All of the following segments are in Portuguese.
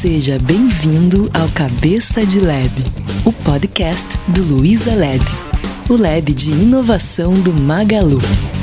Seja bem-vindo ao Cabeça de Lab, o podcast do Luiza Labs, o lab de inovação do Magalu.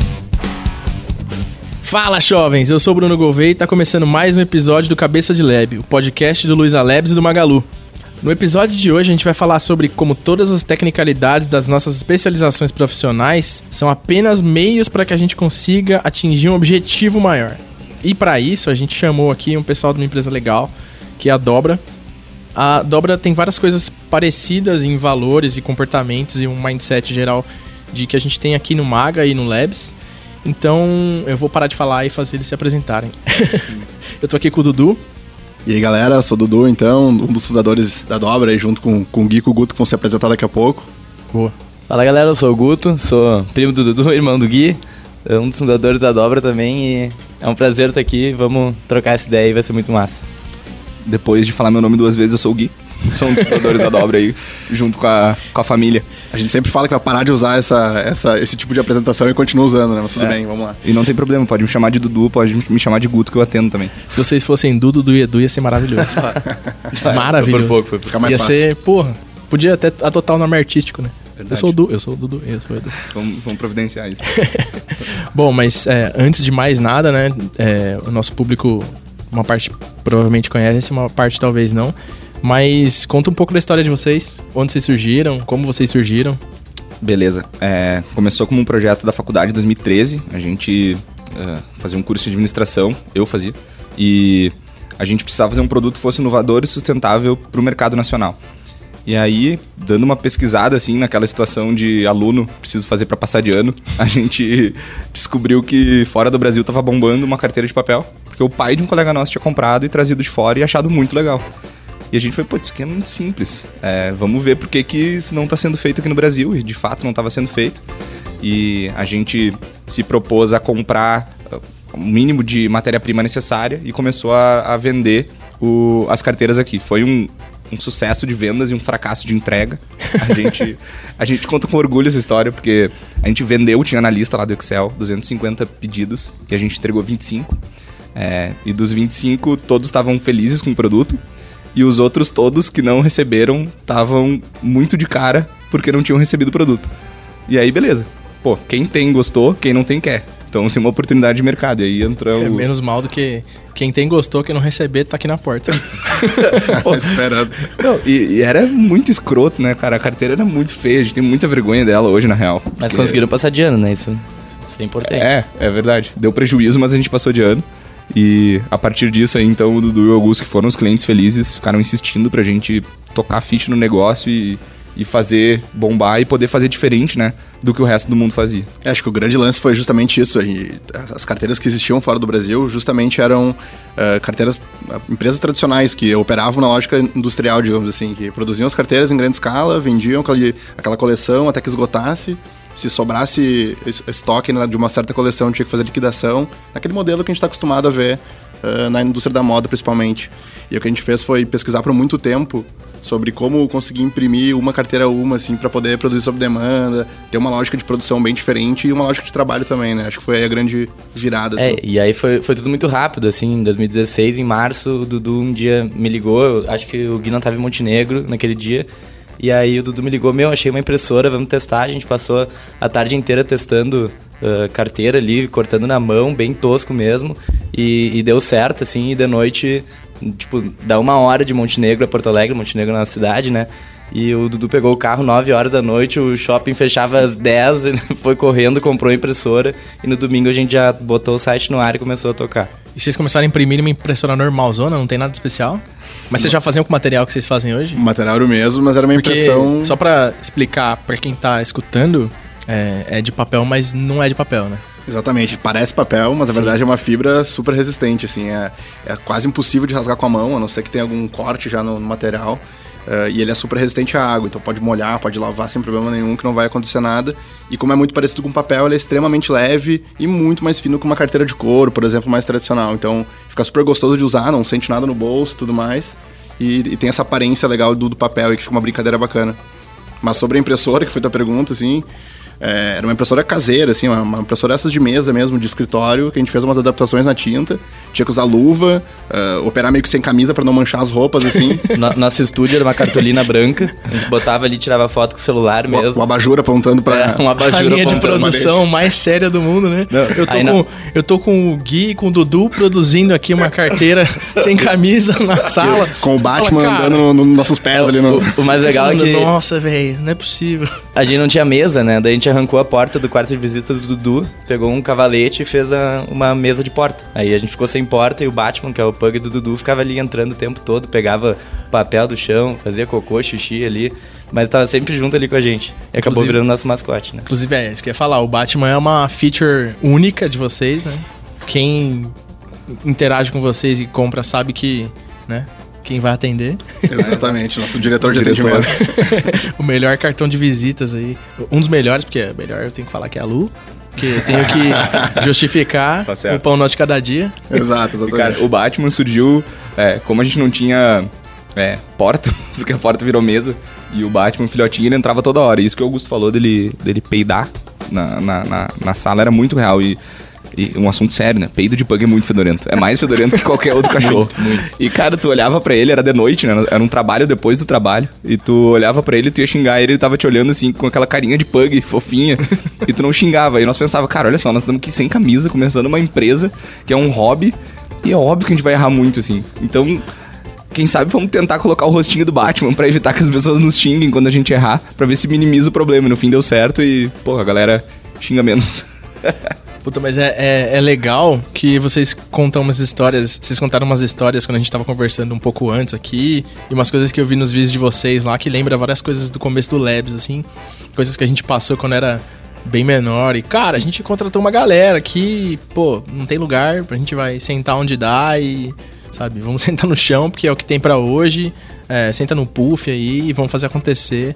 Fala, jovens! Eu sou o Bruno Gouveia e está começando mais um episódio do Cabeça de Lab, o podcast do Luiza Labs e do Magalu. No episódio de hoje a gente vai falar sobre como todas as tecnicalidades das nossas especializações profissionais são apenas meios para que a gente consiga atingir um objetivo maior. E para isso a gente chamou aqui um pessoal de uma empresa legal, que é a Dobra. A Dobra tem várias coisas parecidas em valores e comportamentos e um mindset geral de que a gente tem aqui no Maga e no Labs. Então eu vou parar de falar e fazer eles se apresentarem. Eu tô aqui com o Dudu. E aí galera, eu sou o Dudu, então, um dos fundadores da Dobra, aí, junto com o Gui e com o Guto, que vão se apresentar daqui a pouco. Boa. Fala galera, eu sou o Guto, sou primo do Dudu, irmão do Gui, um dos fundadores da Dobra também, e é um prazer estar aqui, vamos trocar essa ideia e vai ser muito massa. Depois de falar meu nome duas vezes, eu sou o Gui, sou um dos fundadores da Dobra aí, junto com a família. A gente sempre fala que vai parar de usar esse tipo de apresentação e continua usando, né? Mas tudo bem, vamos lá. E não tem problema, pode me chamar de Dudu, pode me chamar de Guto, que eu atendo também. Se vocês fossem Dudu e Edu, ia ser maravilhoso. Maravilhoso. Por pouco. Fica mais ia fácil. ser, porra, podia até adotar o nome artístico, né? Verdade. Eu sou o Dudu, eu sou o Edu. Vamos providenciar isso. Bom, mas antes de mais nada, né, o nosso público, uma parte provavelmente conhece, uma parte talvez não, mas conta um pouco da história de vocês, onde vocês surgiram, como vocês surgiram. Beleza, começou como um projeto da faculdade em 2013, a gente fazia um curso de administração, eu fazia, e a gente precisava fazer um produto que fosse inovador e sustentável para o mercado nacional. E aí, dando uma pesquisada, assim, naquela situação de aluno, preciso fazer para passar de ano, a gente descobriu que fora do Brasil estava bombando uma carteira de papel, porque o pai de um colega nosso tinha comprado e trazido de fora e achado muito legal. E a gente foi, isso aqui é muito simples, vamos ver por que isso não está sendo feito aqui no Brasil, e de fato não estava sendo feito. E a gente se propôs a comprar o mínimo de matéria-prima necessária e começou a vender as carteiras aqui. Foi um sucesso de vendas e um fracasso de entrega. A gente conta com orgulho essa história, porque a gente vendeu, tinha na lista lá do Excel, 250 pedidos, e a gente entregou 25. E dos 25, todos estavam felizes com o produto, e os outros todos que não receberam estavam muito de cara, porque não tinham recebido o produto. E aí, beleza. Pô, quem tem gostou, quem não tem quer. Então tem uma oportunidade de mercado. E aí entrou... Menos mal do que quem tem gostou, quem não receber tá aqui na porta. Pô, esperando. Não, e era muito escroto, né, cara? A carteira era muito feia, a gente tem muita vergonha dela hoje, na real. Mas conseguiram passar de ano, né? Isso é importante. É verdade. Deu prejuízo, mas a gente passou de ano. E a partir disso aí, então, o Dudu e o Augusto, que foram os clientes felizes, ficaram insistindo pra gente tocar a ficha no negócio e fazer bombar e poder fazer diferente, né, do que o resto do mundo fazia. Acho que o grande lance foi justamente isso. As carteiras que existiam fora do Brasil justamente eram empresas tradicionais que operavam na lógica industrial, digamos assim, que produziam as carteiras em grande escala, vendiam aquela coleção até que esgotasse. Se sobrasse estoque de uma certa coleção, tinha que fazer liquidação. Naquele modelo que a gente está acostumado a ver na indústria da moda, principalmente. E o que a gente fez foi pesquisar por muito tempo sobre como conseguir imprimir uma carteira assim, para poder produzir sob demanda, ter uma lógica de produção bem diferente e uma lógica de trabalho também, né? Acho que foi aí a grande virada. Assim. E aí foi tudo muito rápido, assim, em 2016, em março, o Dudu um dia me ligou, acho que o Gui não estava em Montenegro naquele dia, e aí o Dudu me ligou, achei uma impressora, vamos testar. A gente passou a tarde inteira testando carteira ali, cortando na mão, bem tosco mesmo, e deu certo, assim, e de noite, tipo, dá 1 hora de Montenegro a Porto Alegre, Montenegro na cidade, né? E o Dudu pegou o carro 9 horas da noite, o shopping fechava às 10, ele foi correndo, comprou a impressora, e no domingo a gente já botou o site no ar e começou a tocar. E vocês começaram a imprimir uma impressora normalzona, não tem nada especial? Mas vocês já faziam com o material que vocês fazem hoje? O material era o mesmo, mas era uma impressão... Só pra explicar pra quem tá escutando, é de papel, mas não é de papel, né? Exatamente, parece papel, mas na verdade é uma fibra super resistente, assim, é quase impossível de rasgar com a mão, a não ser que tenha algum corte já no material. E ele é super resistente à água, então pode molhar, pode lavar sem problema nenhum, que não vai acontecer nada. E como é muito parecido com papel, ele é extremamente leve e muito mais fino que uma carteira de couro, por exemplo, mais tradicional. Então fica super gostoso de usar, não sente nada no bolso e tudo mais. E tem essa aparência legal do papel, e que fica uma brincadeira bacana. Mas sobre a impressora, que foi tua pergunta, assim... Era uma impressora caseira, assim, uma impressora essas de mesa mesmo, de escritório, que a gente fez umas adaptações na tinta. Tinha que usar luva, operar meio que sem camisa pra não manchar as roupas, assim. Nosso estúdio era uma cartolina branca. A gente botava ali, tirava foto com o celular mesmo. Um abajur apontando pra... Um abajur A linha de apontando. produção mais séria do mundo, né? Eu tô com o Gui e com o Dudu produzindo aqui uma carteira sem camisa na sala. Com o Você Batman fala, cara, andando nos nossos pés ali no... O mais legal é que nossa, velho, não é possível. a gente não tinha mesa, né? Daí a gente arrancou a porta do quarto de visitas do Dudu, pegou um cavalete e fez uma mesa de porta. Aí a gente ficou sem porta e o Batman, que é o pug do Dudu, ficava ali entrando o tempo todo, pegava papel do chão, fazia cocô, xixi ali, mas tava sempre junto ali com a gente. E acabou virando nosso mascote, né? Inclusive, isso que eu ia falar, o Batman é uma feature única de vocês, né? Quem interage com vocês e compra sabe que, né? Quem vai atender. Exatamente, nosso diretor de atendimento. O melhor cartão de visitas aí. Um dos melhores, porque é melhor eu tenho que falar que é a Lu. Porque eu tenho que justificar Tá certo. o pão nosso de cada dia. Exato, E, exatamente. cara, o Batman surgiu, como a gente não tinha porta, porque a porta virou mesa, e o Batman, filhotinho, ele entrava toda hora. Isso que o Augusto falou dele peidar na sala era muito real. E um assunto sério, né? Peido de pug é muito fedorento. É mais fedorento que qualquer outro cachorro. Muito. E, cara, tu olhava pra ele, era de noite, né? Era um trabalho depois do trabalho. E tu olhava pra ele, tu ia xingar ele tava te olhando assim, com aquela carinha de pug, fofinha. E tu não xingava. E nós pensava, cara, olha só, nós estamos aqui sem camisa, começando uma empresa, que é um hobby. E é óbvio que a gente vai errar muito, assim. Então, quem sabe vamos tentar colocar o rostinho do Batman pra evitar que as pessoas nos xinguem quando a gente errar, pra ver se minimiza o problema. E no fim deu certo e, pô, a galera xinga menos. Puta, mas é legal que vocês contam umas histórias. Vocês contaram umas histórias quando a gente tava conversando um pouco antes aqui. E umas coisas que eu vi nos vídeos de vocês lá que lembra várias coisas do começo do Labs, assim. Coisas que a gente passou quando era bem menor. E, cara, a gente contratou uma galera que, pô, não tem lugar. A gente vai sentar onde dá e, sabe, vamos sentar no chão porque é o que tem pra hoje. Senta no puff aí e vamos fazer acontecer.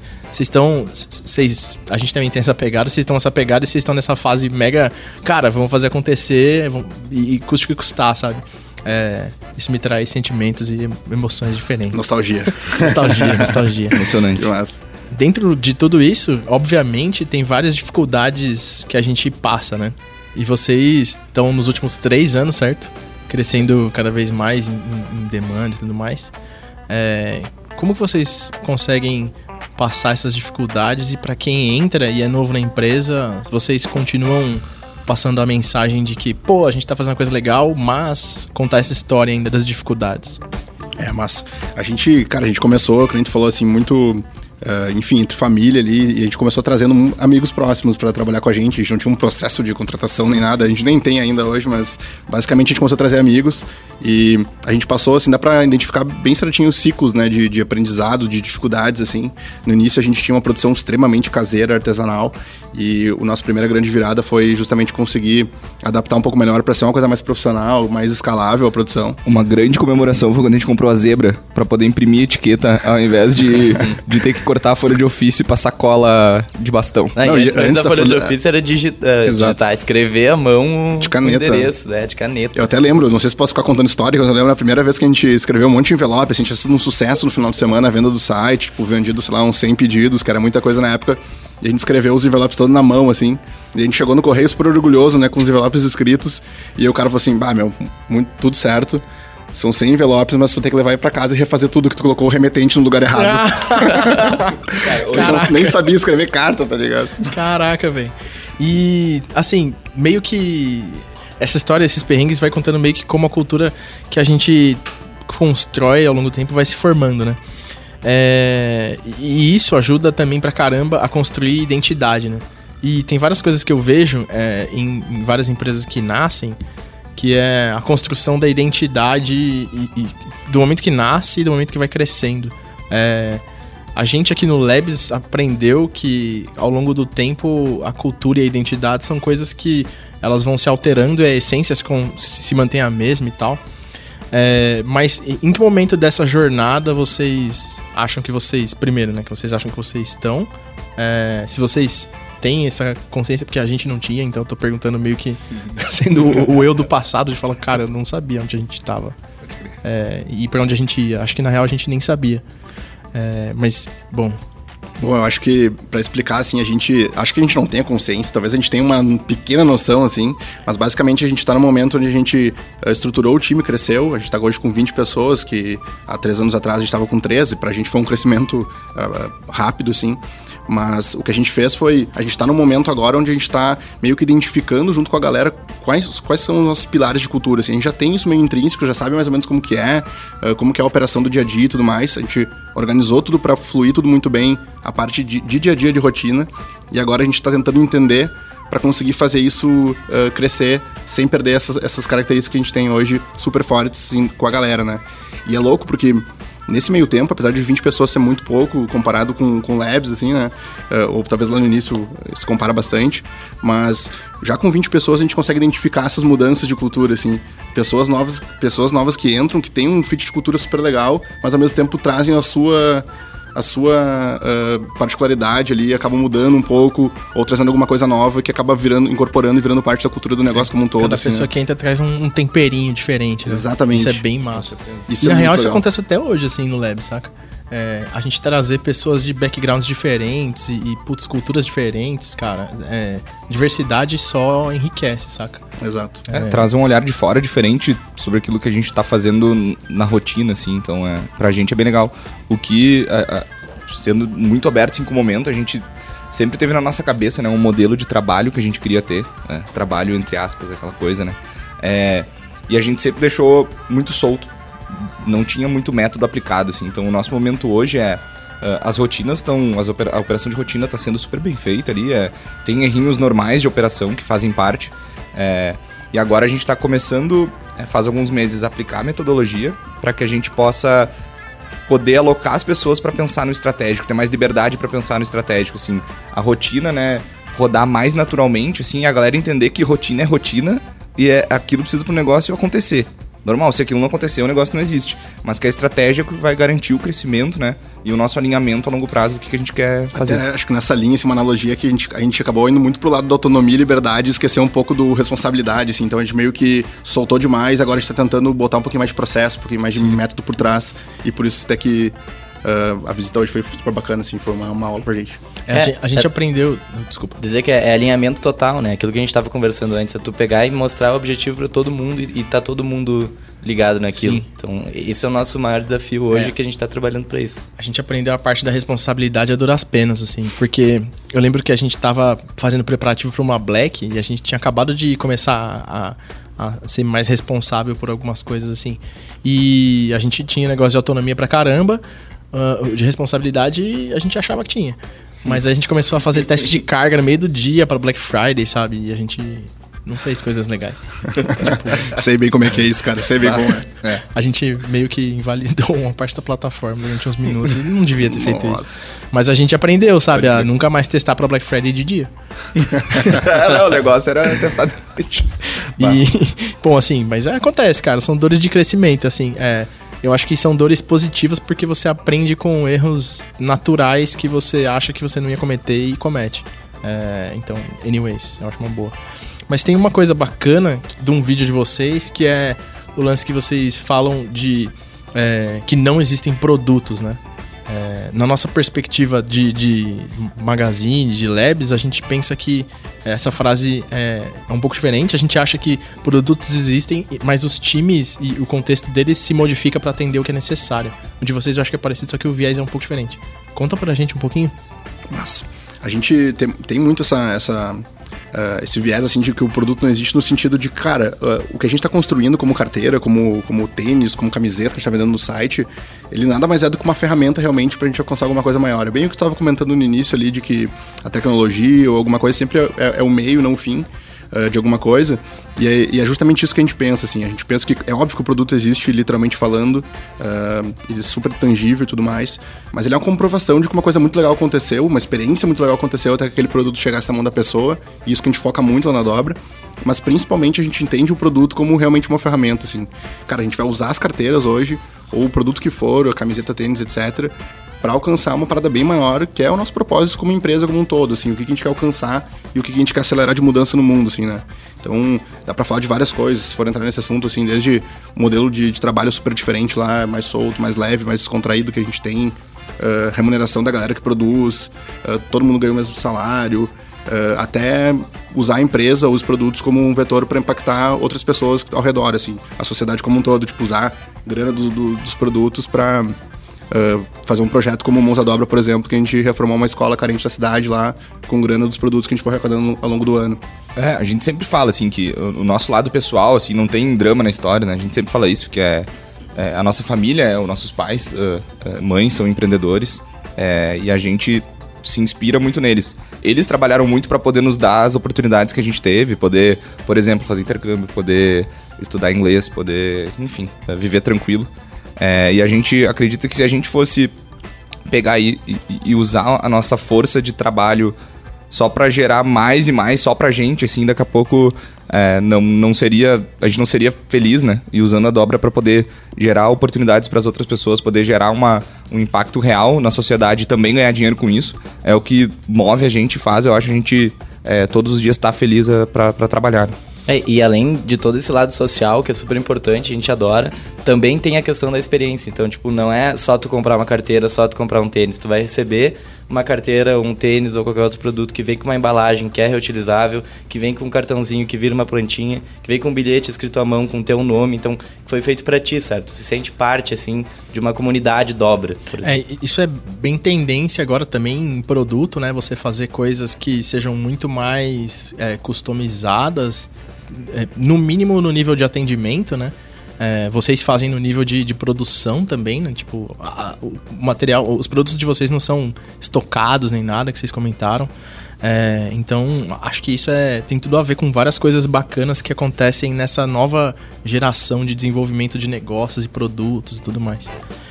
A gente também tem essa pegada, vocês estão nessa pegada e vocês estão nessa fase mega, cara, vamos fazer acontecer e custe o que custar, sabe? Isso me traz sentimentos e emoções diferentes. Nostalgia. Nostalgia. Emocionante. Que massa. Dentro de tudo isso, obviamente, tem várias dificuldades que a gente passa, né? E vocês estão nos últimos 3 anos, certo? Crescendo cada vez mais em demanda e tudo mais. Como que vocês conseguem passar essas dificuldades e para quem entra e é novo na empresa, vocês continuam passando a mensagem de que, pô, a gente tá fazendo uma coisa legal, mas contar essa história ainda das dificuldades? Mas a gente começou, como a gente falou assim, muito... enfim, entre família ali, e a gente começou trazendo amigos próximos pra trabalhar com a gente não tinha um processo de contratação nem nada, a gente nem tem ainda hoje, mas basicamente a gente começou a trazer amigos e a gente passou, assim, dá pra identificar bem certinho os ciclos, né, de aprendizado, de dificuldades, assim. No início a gente tinha uma produção extremamente caseira, artesanal, e a nossa primeira grande virada foi justamente conseguir adaptar um pouco melhor pra ser uma coisa mais profissional, mais escalável a produção. Uma grande comemoração foi quando a gente comprou a Zebra pra poder imprimir etiqueta ao invés de ter que cortar a folha de ofício e passar cola de bastão. Antes da folha de ofício era digitar, escrever à mão de caneta. O endereço, de caneta. Eu até lembro, não sei se posso ficar contando história, eu lembro na primeira vez que a gente escreveu um monte de envelope, a gente tinha sido um sucesso no final de semana, a venda do site, tipo, vendido, sei lá, uns 100 pedidos, que era muita coisa na época, e a gente escreveu os envelopes todos na mão, assim, e a gente chegou no correio super orgulhoso, né, com os envelopes escritos, e aí o cara falou assim, tudo certo, são 100 envelopes, mas tu vai ter que levar pra casa e refazer tudo que tu colocou o remetente no lugar errado. Eu nem sabia escrever carta, tá ligado? Caraca, velho. E, assim, meio que essa história, esses perrengues, vai contando meio que como a cultura que a gente constrói ao longo do tempo vai se formando, né? E isso ajuda também pra caramba a construir identidade, né? E tem várias coisas que eu vejo em várias empresas que nascem, que é a construção da identidade e do momento que nasce e do momento que vai crescendo. A gente aqui no Labs aprendeu que ao longo do tempo a cultura e a identidade são coisas que elas vão se alterando e a essência se mantém a mesma e tal. Mas em que momento dessa jornada vocês acham que vocês... Primeiro, né? Que vocês acham que vocês estão. Se vocês têm essa consciência, porque a gente não tinha, então eu tô perguntando meio que sendo o eu do passado, de falar, cara, eu não sabia onde a gente tava. E pra onde a gente ia. Acho que na real a gente nem sabia. Mas, bom, Bom, eu acho que, pra explicar, assim, acho que a gente não tem a consciência, talvez a gente tenha uma pequena noção, assim, mas basicamente a gente tá no momento onde a gente estruturou o time, cresceu, a gente tá hoje com 20 pessoas, que há 3 anos atrás a gente tava com 13, pra gente foi um crescimento rápido, assim. Mas o que a gente fez foi, a gente tá no momento agora onde a gente tá meio que identificando junto com a galera quais são os nossos pilares de cultura, assim. A gente já tem isso meio intrínseco, já sabe mais ou menos como que é a operação do dia a dia e tudo mais. A gente organizou tudo pra fluir tudo muito bem, a parte de dia a dia de rotina, e agora a gente tá tentando entender para conseguir fazer isso crescer sem perder essas características que a gente tem hoje super fortes assim, com a galera, né? E é louco porque nesse meio tempo, apesar de 20 pessoas ser muito pouco comparado com labs, assim, né? Ou talvez lá no início se compara bastante, mas já com 20 pessoas a gente consegue identificar essas mudanças de cultura, assim. Pessoas novas que entram, que tem um fit de cultura super legal, mas ao mesmo tempo trazem a sua particularidade ali, acabam mudando um pouco, ou trazendo alguma coisa nova que acaba incorporando e virando parte da cultura do negócio como um todo. Cada assim, pessoa né? que entra traz um temperinho diferente. Né? Exatamente. Isso é bem massa. Isso e na é real muito isso legal. acontece até hoje, assim, no Lab, saca? A gente trazer pessoas de backgrounds diferentes e culturas diferentes, cara, diversidade só enriquece, saca? Exato. Traz um olhar de fora diferente sobre aquilo que a gente tá fazendo na rotina, assim, então pra gente é bem legal. O que, sendo muito aberto assim, com o momento, a gente sempre teve na nossa cabeça, né, um modelo de trabalho que a gente queria ter, né, trabalho entre aspas, aquela coisa, né, e a gente sempre deixou muito solto. Não tinha muito método aplicado, assim. Então o nosso momento hoje as rotinas estão... A operação de rotina está sendo super bem feita ali. Tem errinhos normais de operação que fazem parte. E agora a gente está começando, faz alguns meses, a aplicar a metodologia para que a gente possa poder alocar as pessoas para pensar no estratégico, ter mais liberdade para pensar no estratégico, assim. A rotina, né, rodar mais naturalmente, assim, e a galera entender que rotina é rotina e aquilo precisa pro negócio acontecer. Normal, se aquilo não acontecer, o negócio não existe. Mas que a estratégia vai garantir o crescimento, né? E o nosso alinhamento a longo prazo do que a gente quer fazer. Acho que nessa linha, assim, uma analogia que a gente acabou indo muito pro lado da autonomia e liberdade e esqueceu um pouco do responsabilidade, assim. Então a gente meio que soltou demais, agora a gente tá tentando botar um pouquinho mais de processo, um pouquinho mais de método por trás. E por isso até que a visita hoje foi super bacana, assim, foi uma aula pra gente. A gente aprendeu... Desculpa. Dizer que é alinhamento total, né? Aquilo que a gente tava conversando antes, é tu pegar e mostrar o objetivo pra todo mundo e tá todo mundo ligado naquilo. Sim. Então, esse é o nosso maior desafio hoje, que a gente tá trabalhando pra isso. A gente aprendeu a parte da responsabilidade a duras penas, assim, porque eu lembro que a gente tava fazendo preparativo pra uma Black e a gente tinha acabado de começar a ser mais responsável por algumas coisas, assim. E a gente tinha negócio de autonomia pra caramba, de responsabilidade a gente achava que tinha. Mas a gente começou a fazer teste de carga no meio do dia pra Black Friday, sabe? E a gente não fez coisas legais. Sei bem como é que é isso, cara. Sei bem como é. A gente meio que invalidou uma parte da plataforma durante uns minutos e não devia ter feito isso. Mas a gente aprendeu, sabe? A nunca mais testar pra Black Friday de dia. Não, o negócio era testar de noite. E, bom, assim, mas acontece, cara. São dores de crescimento, assim. Eu acho que são dores positivas porque você aprende com erros naturais que você acha que você não ia cometer e comete. Então, anyways, eu acho uma boa. Mas tem uma coisa bacana de um vídeo de vocês, que é o lance que vocês falam de que não existem produtos, né? Na nossa perspectiva de magazine, de labs, a gente pensa que essa frase é um pouco diferente. A gente acha que produtos existem, mas os times e o contexto deles se modifica para atender o que é necessário. O de vocês eu acho que é parecido, só que o viés é um pouco diferente. Conta pra gente um pouquinho. Massa. A gente tem muito esse viés, assim, de que o produto não existe no sentido de, cara, o que a gente tá construindo como carteira, como tênis, como camiseta que a gente tá vendendo no site, ele nada mais é do que uma ferramenta realmente pra gente alcançar alguma coisa maior. É bem o que tu tava comentando no início ali, de que a tecnologia ou alguma coisa sempre é o meio, não o fim de alguma coisa, e é justamente isso que a gente pensa, assim. A gente pensa que é óbvio que o produto existe, literalmente falando, ele é super tangível e tudo mais, mas ele é uma comprovação de que uma coisa muito legal aconteceu, uma experiência muito legal aconteceu até que aquele produto chegasse na mão da pessoa, e isso que a gente foca muito lá na Dobra, mas principalmente a gente entende o produto como realmente uma ferramenta, assim. Cara, a gente vai usar as carteiras hoje, ou o produto que for, a camiseta, tênis, etc., para alcançar uma parada bem maior, que é o nosso propósito como empresa como um todo, assim, o que a gente quer alcançar e o que a gente quer acelerar de mudança no mundo, assim, né? Então, dá pra falar de várias coisas, se for entrar nesse assunto, assim, desde o modelo de trabalho super diferente lá, mais solto, mais leve, mais descontraído que a gente tem, remuneração da galera que produz, todo mundo ganha o mesmo salário, até usar a empresa, os produtos como um vetor para impactar outras pessoas ao redor, assim, a sociedade como um todo, tipo, usar grana dos produtos para fazer um projeto como o Mãos à Dobra, por exemplo, que a gente reformou uma escola carente da cidade lá, com grana dos produtos que a gente foi arrecadando ao longo do ano. A gente sempre fala, assim, que o nosso lado pessoal, assim, não tem drama na história, né? A gente sempre fala isso, que a nossa família, os nossos pais, mães são empreendedores, e a gente se inspira muito neles. Eles trabalharam muito para poder nos dar as oportunidades que a gente teve, poder, por exemplo, fazer intercâmbio, poder estudar inglês, poder, enfim, viver tranquilo. E a gente acredita que se a gente fosse pegar e usar a nossa força de trabalho só pra gerar mais e mais, só pra gente, assim, daqui a pouco a gente não seria feliz, né? E usando a dobra pra poder gerar oportunidades pras outras pessoas, poder gerar um impacto real na sociedade e também ganhar dinheiro com isso, é o que move a gente, faz, eu acho, a gente todos os dias tá feliz pra trabalhar. E além de todo esse lado social, que é super importante, a gente adora, também tem a questão da experiência. Então, tipo, não é só tu comprar uma carteira, só tu comprar um tênis. Tu vai receber uma carteira, um tênis ou qualquer outro produto que vem com uma embalagem que é reutilizável, que vem com um cartãozinho que vira uma plantinha, que vem com um bilhete escrito à mão com o teu nome. Então, foi feito pra ti, certo? Tu se sente parte, assim, de uma comunidade dobra. Isso é bem tendência agora também em produto, né? Você fazer coisas que sejam muito mais customizadas, no mínimo no nível de atendimento, né? Vocês fazem no nível de produção também, né? Tipo, o material, os produtos de vocês não são estocados nem nada, que vocês comentaram. Então, acho que isso tem tudo a ver com várias coisas bacanas que acontecem nessa nova geração de desenvolvimento de negócios e produtos e tudo mais.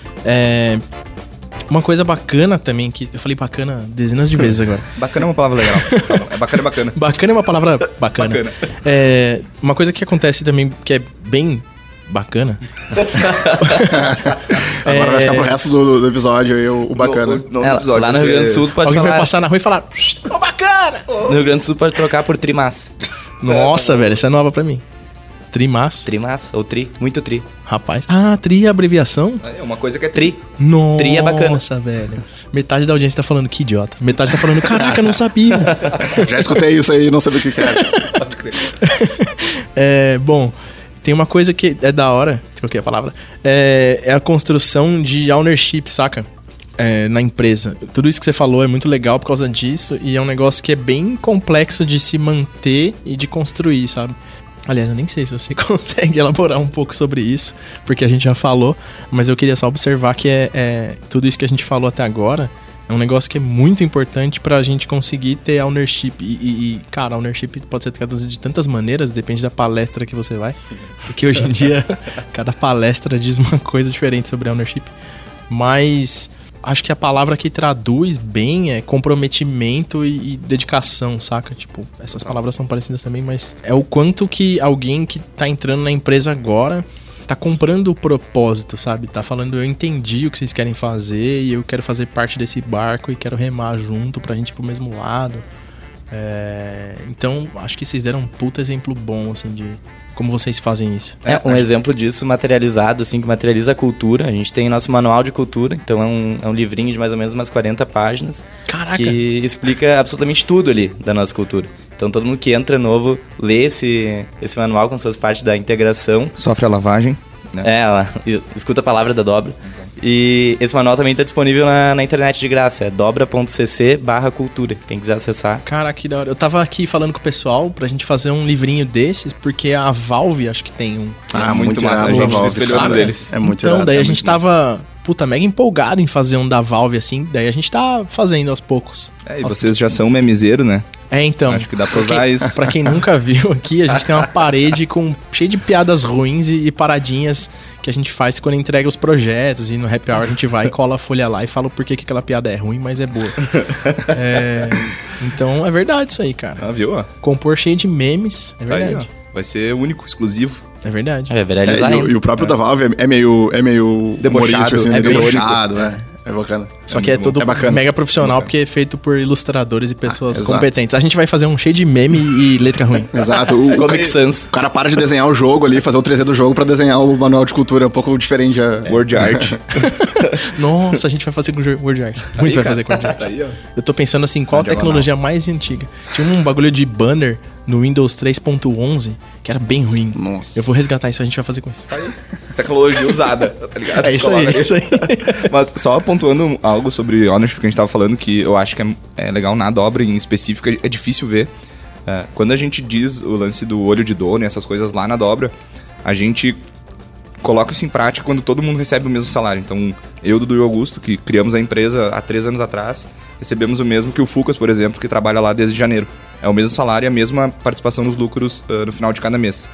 Uma coisa bacana também, que eu falei bacana dezenas de vezes agora. Bacana é uma palavra legal. É bacana. Bacana é uma palavra bacana. Uma coisa que acontece também, que é bem bacana. Agora vai ficar pro resto do episódio aí o bacana. No episódio, lá no Rio Grande do Sul tu pode alguém falar... vai passar na rua e falar, ô bacana! No Rio Grande do Sul pode trocar por trimassa. Nossa, velho, essa é nova pra mim. Trimassa? Trimassa, ou tri, muito tri. Rapaz. tri é abreviação? É uma coisa que é tri. Nossa, tri é bacana. Nossa, velho. Metade da audiência tá falando que idiota. Metade tá falando, caraca, não sabia. Já escutei isso aí e não sabia o que era. Bom, tem uma coisa que é da hora, troquei a palavra, é a construção de ownership, saca? Na empresa. Tudo isso que você falou é muito legal por causa disso e é um negócio que é bem complexo de se manter e de construir, sabe? Aliás, eu nem sei se você consegue elaborar um pouco sobre isso, porque a gente já falou, mas eu queria só observar que tudo isso que a gente falou até agora é um negócio que é muito importante pra gente conseguir ter ownership. Cara, ownership pode ser traduzido de tantas maneiras, depende da palestra que você vai, porque hoje em dia cada palestra diz uma coisa diferente sobre ownership. Mas acho que a palavra que traduz bem é comprometimento e dedicação, saca? Tipo, essas palavras são parecidas também, mas é o quanto que alguém que tá entrando na empresa agora tá comprando o propósito, sabe? Tá falando, eu entendi o que vocês querem fazer e eu quero fazer parte desse barco e quero remar junto pra gente ir pro mesmo lado. Então, acho que vocês deram um puta exemplo bom, assim, de como vocês fazem isso. Um exemplo disso materializado, assim, que materializa a cultura. A gente tem nosso manual de cultura, então é um livrinho de mais ou menos umas 40 páginas. Caraca! Que explica absolutamente tudo ali da nossa cultura. Então todo mundo que entra novo lê esse manual com suas partes da integração. Sofre a lavagem. Né? Ela escuta a palavra da dobra. E esse manual também está disponível na internet de graça. É dobra.cc/cultura. Quem quiser acessar. Caraca, que da hora. Eu tava aqui falando com o pessoal pra gente fazer um livrinho desses, porque a Valve acho que tem um. Muito massa. irado, A gente se espelhou no deles. É muito então, irado. daí a gente tava, mega empolgado em fazer um da Valve, assim. Daí a gente tá fazendo aos poucos. E vocês já são memizeiro, né? Então. Acho que dá pra usar isso. Pra quem nunca viu aqui, a gente tem uma parede cheia de piadas ruins e paradinhas que a gente faz quando entrega os projetos. E no Happy Hour a gente vai e cola a folha lá e fala por que aquela piada é ruim, mas é boa. Então é verdade isso aí, cara. Viu? Compor cheio de memes, é verdade. Aí, vai ser único, exclusivo. É verdade. Viralizar e o próprio da Valve é meio debochado, humorístico, assim, é debochado, É bacana. Só que é muito bom. tudo bacana. mega profissional, porque é feito por ilustradores e pessoas exato. competentes. A gente vai fazer um cheio de meme e letra ruim. Exato. O Comic Sans. cara para de desenhar o jogo ali, fazer o 3D do jogo pra desenhar o manual de cultura. É um pouco diferente. Word art. Nossa, a gente vai fazer com Word Art. Muito vai fazer com Word Art. Tá aí, ó. Eu tô pensando assim, qual a tecnologia mais antiga? Tinha um bagulho de banner no Windows 3.11 que era bem ruim. Nossa. Eu vou resgatar isso, a gente vai fazer com isso. Tecnologia usada, tá ligado? É isso aí, é isso aí. Mas só pontuando algo sobre ownership que a gente tava falando, que eu acho que é legal na dobra em específico, é difícil ver. Quando a gente diz o lance do olho de dono e essas coisas lá na dobra, a gente coloca isso em prática quando todo mundo recebe o mesmo salário. Então, eu, Dudu e o Augusto, que criamos a empresa há 3 anos atrás, recebemos o mesmo que o Fucas, por exemplo, que trabalha lá desde janeiro. É o mesmo salário e a mesma participação nos lucros no final de cada mês.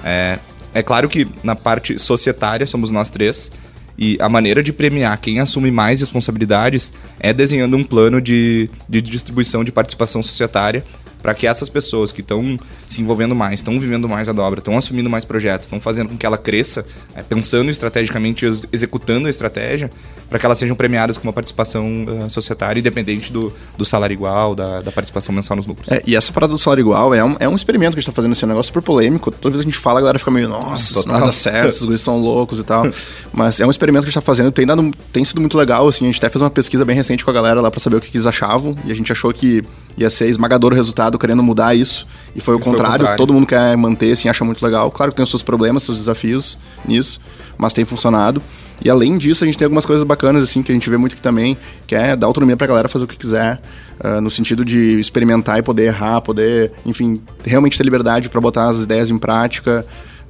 É claro que na parte societária somos nós 3, e a maneira de premiar quem assume mais responsabilidades é desenhando um plano de distribuição de participação societária para que essas pessoas que estão se envolvendo mais, estão vivendo mais a dobra, estão assumindo mais projetos, estão fazendo com que ela cresça, pensando estrategicamente, executando a estratégia, para que elas sejam premiadas com uma participação societária, independente do salário igual, da participação mensal nos lucros. E essa parada do salário igual é um experimento que a gente tá fazendo, assim, um negócio super polêmico. Toda vez que a gente fala, a galera fica meio, nossa, isso não vai dar certo, esses guris são loucos e tal. Mas é um experimento que a gente tá fazendo, tem sido muito legal, assim. A gente até fez uma pesquisa bem recente com a galera lá pra saber o que eles achavam, e a gente achou que ia ser esmagador o resultado, querendo mudar isso, e foi o contrário. Todo mundo quer manter, assim, acha muito legal. Claro que tem os seus problemas, seus desafios nisso, mas tem funcionado. E além disso, a gente tem algumas coisas bacanas, assim, que a gente vê muito aqui também, que é dar autonomia pra galera fazer o que quiser, no sentido de experimentar e poder errar, poder, enfim, realmente ter liberdade pra botar as ideias em prática.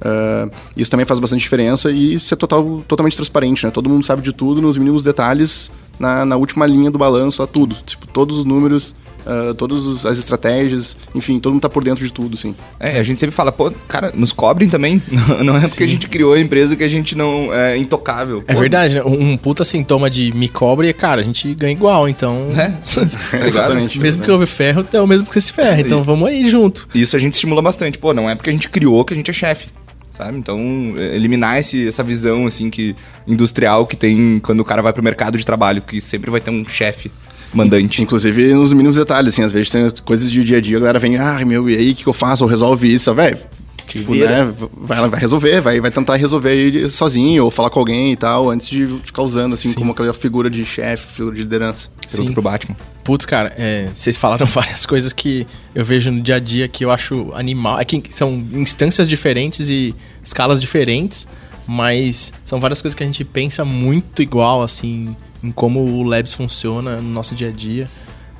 Isso também faz bastante diferença e ser totalmente transparente, né? Todo mundo sabe de tudo, nos mínimos detalhes, na última linha do balanço, tudo. Tipo, todos os números, todas as estratégias, enfim, todo mundo tá por dentro de tudo, assim. A gente sempre fala, pô, cara, nos cobrem também. Não é porque a gente criou a empresa que a gente não é intocável. É verdade, né? Um puta sintoma de me cobre é, cara, a gente ganha igual, então... Exatamente. Mesmo que eu ferro, é o mesmo que você se ferra, então vamos aí junto. Isso a gente estimula bastante. Pô, não é porque a gente criou que a gente é chefe, sabe? Então, eliminar essa visão, assim, industrial que tem quando o cara vai pro mercado de trabalho, que sempre vai ter um chefe mandante. Inclusive nos mínimos detalhes, assim, às vezes tem coisas de dia a dia, a galera vem, meu, e aí, o que eu faço? Ou resolve isso, velho. Tipo, né, vai resolver, vai tentar resolver aí sozinho, ou falar com alguém e tal, antes de ficar usando, assim, como aquela figura de chefe, figura de liderança. Pergunta pro Batman. Putz, cara, vocês falaram várias coisas que eu vejo no dia a dia que eu acho animal. É que são instâncias diferentes e escalas diferentes, mas são várias coisas que a gente pensa muito igual, assim, em como o Labs funciona no nosso dia a dia.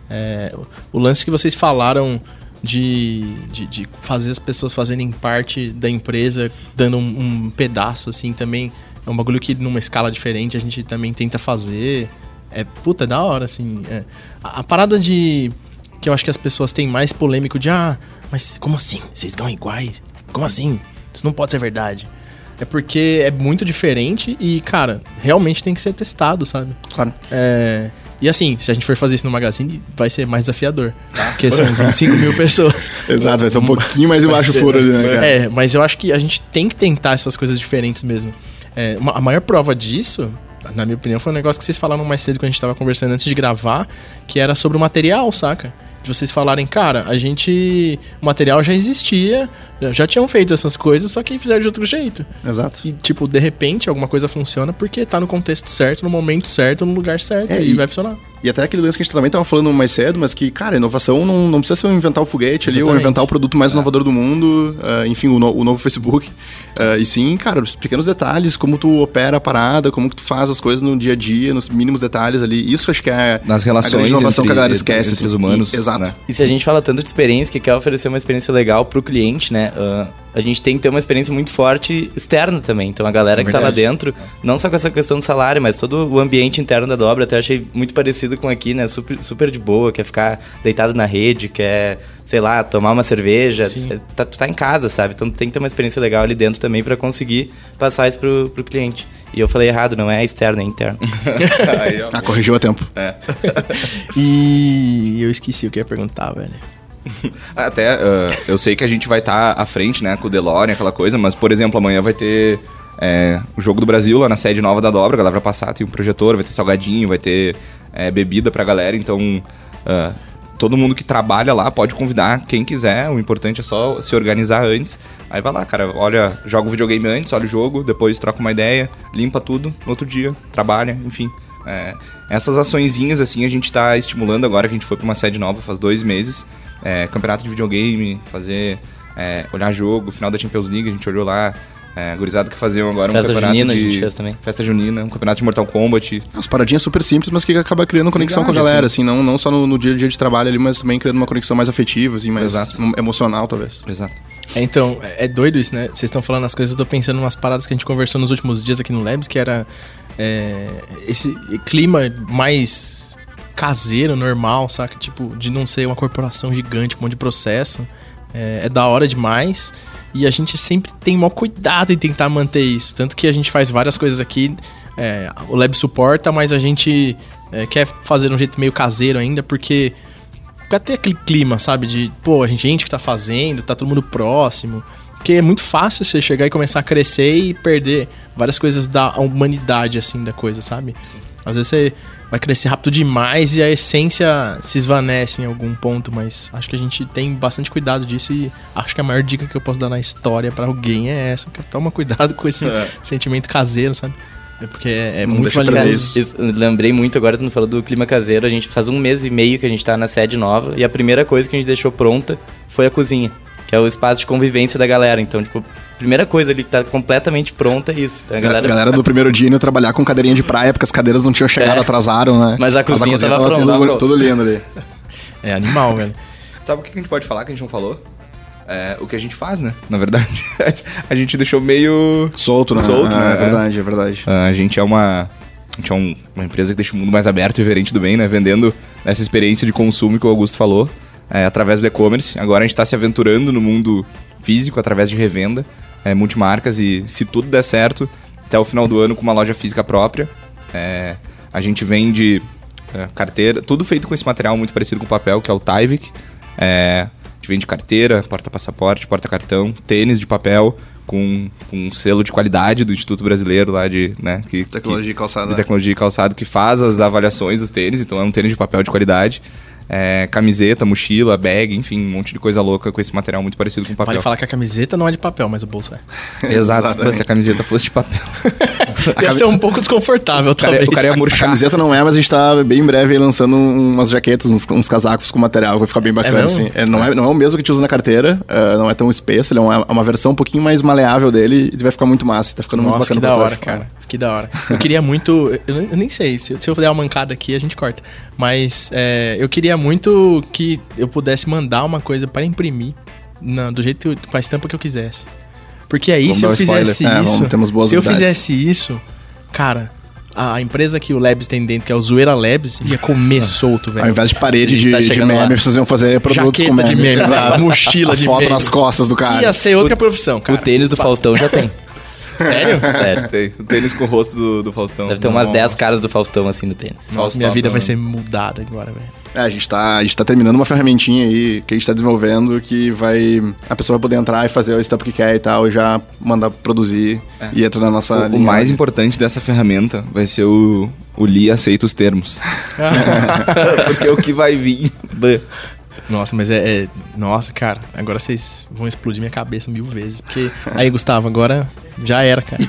O lance que vocês falaram de fazer as pessoas fazerem parte da empresa, dando um pedaço, assim, também é um bagulho que numa escala diferente a gente também tenta fazer. É da hora, assim. A parada que eu acho que as pessoas têm mais polêmico de, mas como assim? Vocês ganham iguais? Como assim? Isso não pode ser verdade. É porque é muito diferente e, cara, realmente tem que ser testado, sabe? Claro. E assim, se a gente for fazer isso no Magazine, vai ser mais desafiador. Porque são 25 mil pessoas. Exato, vai ser um pouquinho mais embaixo do furo ali, né, cara? Mas eu acho que a gente tem que tentar essas coisas diferentes mesmo. A maior prova disso, na minha opinião, foi um negócio que vocês falaram mais cedo quando a gente tava conversando antes de gravar, que era sobre o material, saca? De vocês falarem, cara, o material já existia, já tinham feito essas coisas, só que fizeram de outro jeito. Exato. E, tipo, de repente, alguma coisa funciona porque tá no contexto certo, no momento certo, no lugar certo, e vai funcionar. E até aquele lance que a gente também tava falando mais cedo, mas que, cara, inovação não precisa ser inventar o foguete ali, ou inventar o produto mais inovador do mundo, enfim, o novo Facebook. E sim, cara, os pequenos detalhes, como tu opera a parada, como que tu faz as coisas no dia a dia, nos mínimos detalhes ali. Isso acho que é nas relações a grande inovação que a galera esquece. Entre os humanos. Exato. Né? E se a gente fala tanto de experiência, que quer oferecer uma experiência legal pro cliente, né? A gente tem que ter uma experiência muito forte externa também. Então a galera que tá lá dentro, não só com essa questão do salário, mas todo o ambiente interno da dobra, até achei muito parecido com aqui, né? Super de boa, quer ficar deitado na rede, quer, sei lá, tomar uma cerveja. Tu tá em casa, sabe? Então tem que ter uma experiência legal ali dentro também pra conseguir passar isso pro cliente. E eu falei errado, não é externo, é interno. Corrigiu a tempo. E eu esqueci o que eu ia perguntar, velho. Até, eu sei que a gente vai estar à frente, né, com o DeLorean, aquela coisa, mas, por exemplo, amanhã vai ter o Jogo do Brasil, lá na sede nova da Dobra, a galera vai passar, tem um projetor, vai ter salgadinho, vai ter bebida pra galera, então todo mundo que trabalha lá pode convidar quem quiser, o importante é só se organizar antes. Aí vai lá, cara, joga o videogame antes, olha o jogo, depois troca uma ideia, limpa tudo, no outro dia, trabalha, enfim. Essas açõezinhas, assim, a gente tá estimulando agora, que a gente foi pra uma sede nova faz 2 meses, campeonato de videogame, olhar jogo, final da Champions League, a gente olhou lá, gurizada que faziam agora Festa um campeonato junina, de... a gente fez também. Festa junina, um campeonato de Mortal Kombat. Umas paradinhas super simples, mas que acaba criando conexão com a galera, assim, não só no dia a dia de trabalho ali, mas também criando uma conexão mais afetiva, assim, mais emocional, talvez. Exato. Então, é doido isso, né? Vocês estão falando as coisas, eu tô pensando em umas paradas que a gente conversou nos últimos dias aqui no Labs, que era esse clima mais caseiro, normal, saca? Tipo, de não ser uma corporação gigante, um monte de processo. É da hora demais. E a gente sempre tem maior cuidado em tentar manter isso. Tanto que a gente faz várias coisas aqui, o Lab suporta, mas a gente quer fazer de um jeito meio caseiro ainda, porque pra ter aquele clima, sabe? De, a gente que tá fazendo, tá todo mundo próximo. Porque é muito fácil você chegar e começar a crescer e perder várias coisas da humanidade, assim, da coisa, sabe? Sim. Às vezes você vai crescer rápido demais e a essência se esvanece em algum ponto, mas acho que a gente tem bastante cuidado disso e acho que a maior dica que eu posso dar na história pra alguém é essa, que toma cuidado com esse sentimento caseiro, sabe? Porque muito valioso. Lembrei muito agora, quando falou do clima caseiro, a gente faz 1 mês e meio que a gente tá na sede nova e a primeira coisa que a gente deixou pronta foi a cozinha, que é o espaço de convivência da galera. Então, tipo, a primeira coisa ali que tá completamente pronta é isso. A galera do primeiro dia indo trabalhar com cadeirinha de praia, porque as cadeiras não tinham chegado, atrasaram, né? Mas a cozinha tava pronta. Tudo lindo ali. É animal, velho. Sabe o que a gente pode falar que a gente não falou? O que a gente faz, né? Na verdade, a gente deixou meio... Solto, né? É verdade. A gente é uma empresa que deixa o mundo mais aberto e diferente do bem, né? Vendendo essa experiência de consumo que o Augusto falou. Através do e-commerce. Agora a gente está se aventurando no mundo físico através de revenda, multimarcas, e se tudo der certo, até o final do ano com uma loja física própria. A gente vende carteira, tudo feito com esse material muito parecido com o papel, que é o Tyvek. A gente vende carteira, porta-passaporte, porta-cartão, tênis de papel com um selo de qualidade do Instituto Brasileiro lá de... Né, tecnologia e calçado. Tecnologia e calçado, que faz as avaliações dos tênis, então é um tênis de papel de qualidade. Camiseta, mochila, bag, enfim, um monte de coisa louca com esse material muito parecido com papel. Vale falar que a camiseta não é de papel, mas o bolso é. Exato, se a camiseta fosse de papel. Ia ser um pouco desconfortável, talvez. O cara ia murchar. A camiseta não é, mas a gente tá bem em breve aí lançando umas jaquetas, uns casacos com material, vai ficar bem bacana, assim. Não é o mesmo que a gente usa na carteira, não é tão espesso, ele é uma versão um pouquinho mais maleável dele e vai ficar muito massa, tá ficando muito bacana. Que da hora, cara. Que da hora. Eu queria muito, eu nem sei, se eu der uma mancada aqui, a gente corta, mas eu queria muito que eu pudesse mandar uma coisa para imprimir do jeito, com a estampa que eu quisesse. Porque aí, se eu fizesse isso, se eu fizesse isso, cara, a empresa que o Labs tem dentro, que é o Zoeira Labs, ia comer solto, velho. Ao invés de parede de meme, vocês iam fazer produtos jaqueta com meme. De meme, mochila de meme. Foto nas costas do cara. Ia ser outra profissão, cara. O tênis do Faustão já tem. Sério? Sério. Tem o tênis com o rosto do Faustão. Deve ter umas 10 caras do Faustão assim no tênis. Nossa, minha vida vai ser mudada agora, velho. A gente tá terminando uma ferramentinha aí que a gente tá desenvolvendo que a pessoa vai poder entrar e fazer o estampo que quer e tal, e já mandar produzir e entra na nossa linha. O mais importante dessa ferramenta vai ser o Li aceita os termos. Porque é o que vai vir. Nossa, mas Nossa, cara, agora vocês vão explodir minha cabeça 1000 vezes. Porque... Aí, Gustavo, agora já era, cara.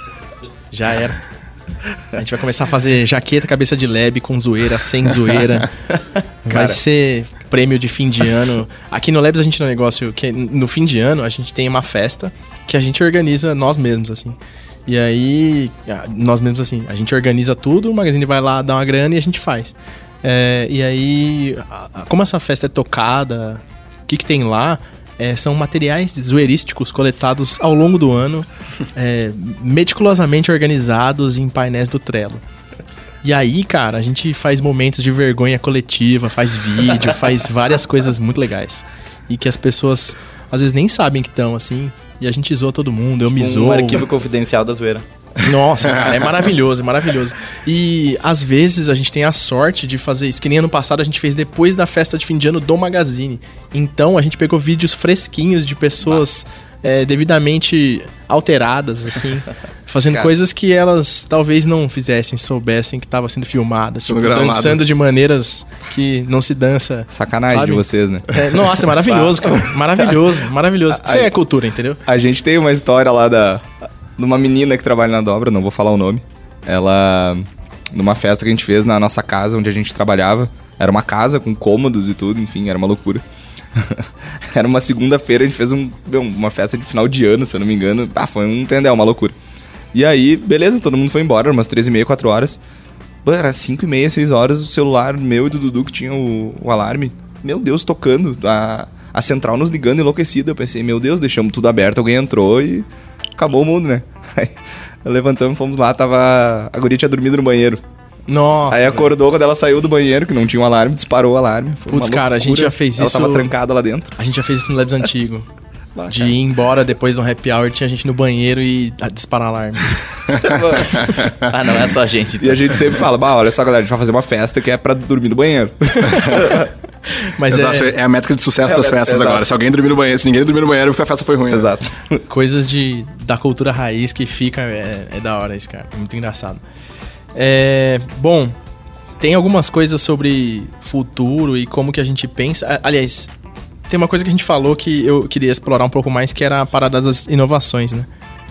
Já era. A gente vai começar a fazer jaqueta, cabeça de lab, com zoeira, sem zoeira. Vai ser prêmio de fim de ano. Aqui no Labs a gente tem um negócio que no fim de ano a gente tem uma festa que a gente organiza nós mesmos, assim. E aí, nós mesmos, assim, a gente organiza tudo, o Magazine vai lá dar uma grana e a gente faz. E aí, como essa festa é tocada, o que tem lá são materiais zoeirísticos coletados ao longo do ano, meticulosamente organizados em painéis do Trello. E aí, cara, a gente faz momentos de vergonha coletiva, faz vídeo, faz várias coisas muito legais. E que as pessoas, às vezes, nem sabem que estão, assim, e a gente zoa todo mundo, eu me zoo. Um arquivo confidencial da zoeira. Nossa, cara, é maravilhoso, é maravilhoso. E às vezes a gente tem a sorte de fazer isso, que nem ano passado a gente fez depois da festa de fim de ano do Magazine. Então a gente pegou vídeos fresquinhos de pessoas devidamente alteradas, assim, fazendo coisas que elas talvez não fizessem, soubessem que estava sendo filmadas, tipo, dançando de maneiras que não se dança. Sacanagem, sabe? De vocês, né? Nossa, é maravilhoso, cara. Maravilhoso. Isso é cultura, entendeu? A gente tem uma história lá de uma menina que trabalha na Dobra, não vou falar o nome. Ela, numa festa que a gente fez na nossa casa, onde a gente trabalhava, era uma casa com cômodos e tudo, enfim, era uma loucura. Era uma segunda-feira, a gente fez uma festa de final de ano, se eu não me engano. Foi uma loucura. E aí, beleza, todo mundo foi embora, umas 3h30, 4 horas. Era 5h30, 6 horas, o celular meu e do Dudu, que tinha o alarme, meu Deus, tocando, a central nos ligando enlouquecida. Eu pensei, meu Deus, deixamos tudo aberto, alguém entrou e acabou o mundo, né? Aí levantamos, fomos lá, a guria tinha dormido no banheiro. Nossa. Aí acordou quando ela saiu do banheiro, que não tinha um alarme, disparou o alarme. Putz, cara, a gente já fez ela isso. Ela tava trancada lá dentro. A gente já fez isso no Labs antigo. De ir embora depois do happy hour, tinha gente no banheiro e disparar alarme. Não é só a gente. Então. E a gente sempre fala, olha só, galera, a gente vai fazer uma festa que é pra dormir no banheiro. Mas é a métrica de sucesso das festas agora. Se alguém dormir no banheiro, se ninguém dormir no banheiro, porque a festa foi ruim. Exato. Né? Coisas da cultura raiz que fica, é da hora isso, cara. É muito engraçado. Bom, tem algumas coisas sobre futuro e como que a gente pensa. Aliás, tem uma coisa que a gente falou que eu queria explorar um pouco mais, que era a parada das inovações, né?